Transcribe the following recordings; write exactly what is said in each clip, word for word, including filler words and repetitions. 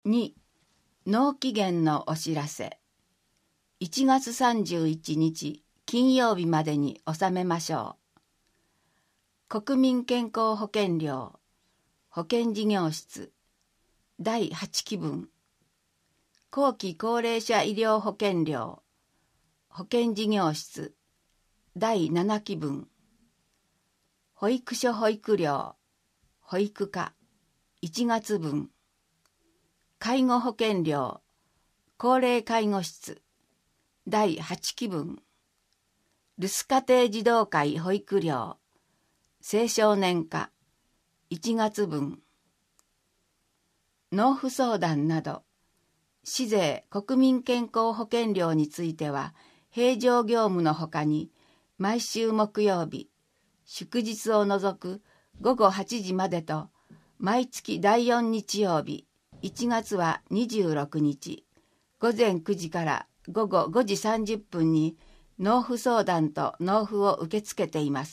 に、納期限のお知らせ。いちがつさんじゅういちにち金曜日までに納めましょう。国民健康保険料保険事業室だいはちきぶん、後期高齢者医療保険料保険事業室だいななきぶん、保育所保育料保育課いちがつぶん、介護保険料高齢介護室だいはちきぶん、留守家庭児童会保育料青少年課いちがつぶん、納付相談など市税国民健康保険料については平常業務のほかに毎週木曜日祝日を除くごごはちじまでと毎月だいよんにち曜日いちがつはにじゅうろくにちごぜんくじからごごごじさんじゅっぷんに納付相談と納付を受け付けています。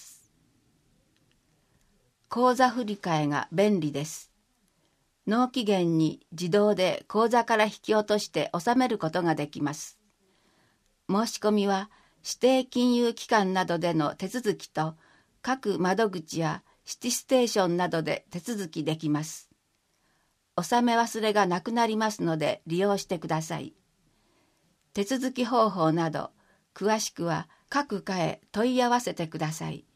口座振替が便利です。納期限に自動で口座から引き落として納めることができます。申し込みは指定金融機関などでの手続きと各窓口やシティステーションなどで手続きできます。納め忘れがなくなりますので利用してください。手続き方法など詳しくは各課へ問い合わせてください。